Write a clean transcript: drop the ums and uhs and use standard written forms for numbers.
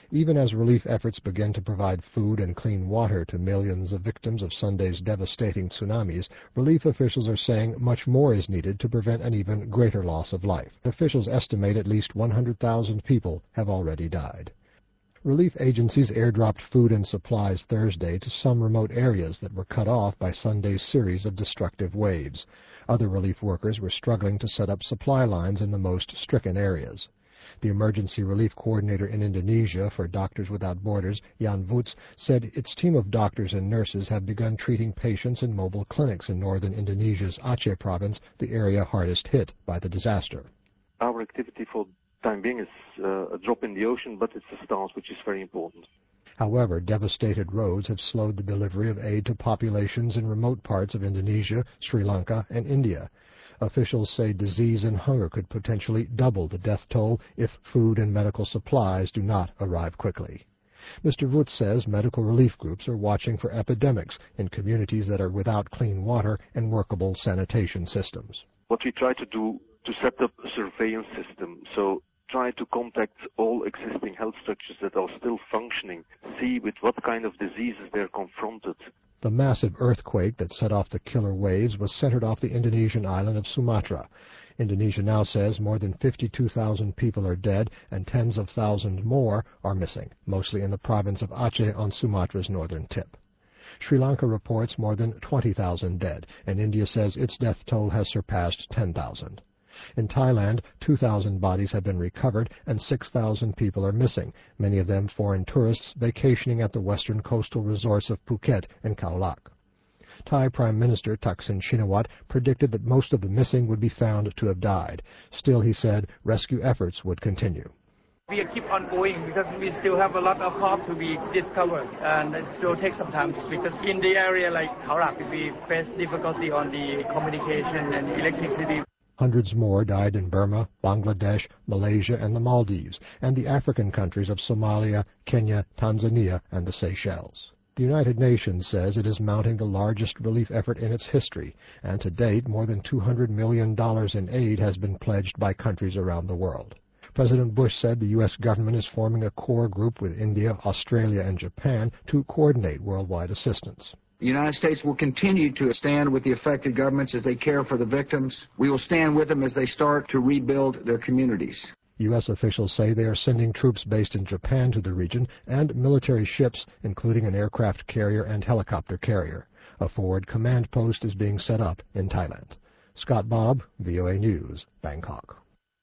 Even as relief efforts begin to provide food and clean water to millions of victims of Sunday's devastating tsunamis, relief officials are saying much more is needed to prevent an even greater loss of life. Officials estimate at least 100,000 people have already died. Relief agencies airdropped food and supplies Thursday to some remote areas that were cut off by Sunday's series of destructive waves. Other relief workers were struggling to set up supply lines in the most stricken areas. The emergency relief coordinator in Indonesia for Doctors Without Borders, Jan Voets, said its team of doctors and nurses have begun treating patients in mobile clinics in northern Indonesia's Aceh province, the area hardest hit by the disaster. Our activity for the time being is a drop in the ocean, but it's a stance which is very important. However, devastated roads have slowed the delivery of aid to populations in remote parts of Indonesia, Sri Lanka, and India. Officials say disease and hunger could potentially double the death toll if food and medical supplies do not arrive quickly. Mr. Voets says medical relief groups are watching for epidemics in communities that are without clean water and workable sanitation systems. What we try to do to set up a surveillance system, so try to contact all existing health structures that are still functioning, see with what kind of diseases they're confronted. The massive earthquake that set off the killer waves was centered off the Indonesian island of Sumatra. Indonesia now says more than 52,000 people are dead and tens of thousands more are missing, mostly in the province of Aceh on Sumatra's northern tip. Sri Lanka reports more than 20,000 dead, and India says its death toll has surpassed 10,000. In Thailand, 2,000 bodies have been recovered and 6,000 people are missing, many of them foreign tourists vacationing at the western coastal resorts of Phuket and Khao Lak. Thai Prime Minister Thaksin Shinawatra predicted that most of the missing would be found to have died. Still, he said, rescue efforts would continue. We keep on going because we still have a lot of hope to be discovered, and it still takes some time because in the area like Khao Lak, we face difficulty on the communication and electricity. Hundreds more died in Burma, Bangladesh, Malaysia, and the Maldives, and the African countries of Somalia, Kenya, Tanzania, and the Seychelles. The United Nations says it is mounting the largest relief effort in its history, and to date, more than $200 million in aid has been pledged by countries around the world. President Bush said the U.S. government is forming a core group with India, Australia, and Japan to coordinate worldwide assistance. The United States will continue to stand with the affected governments as they care for the victims. We will stand with them as they start to rebuild their communities. U.S. officials say they are sending troops based in Japan to the region and military ships, including an aircraft carrier and helicopter carrier. A forward command post is being set up in Thailand. Scott Bobb, VOA News, Bangkok.